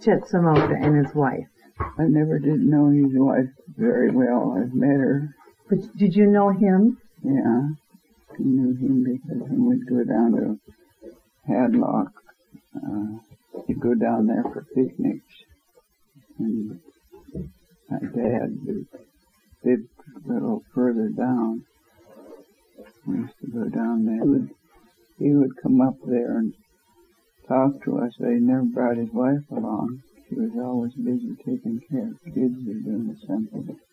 Chetsamota and his wife? I never did know his wife very well. I've met her. But did you know him? Yeah, I knew him because when we'd go down to Hadlock, he'd go down there for picnics. And my dad lived a little further down. We used to go down there. He would come up there and talk to us. But he never brought his wife along. She was always busy taking care of kids or doing something.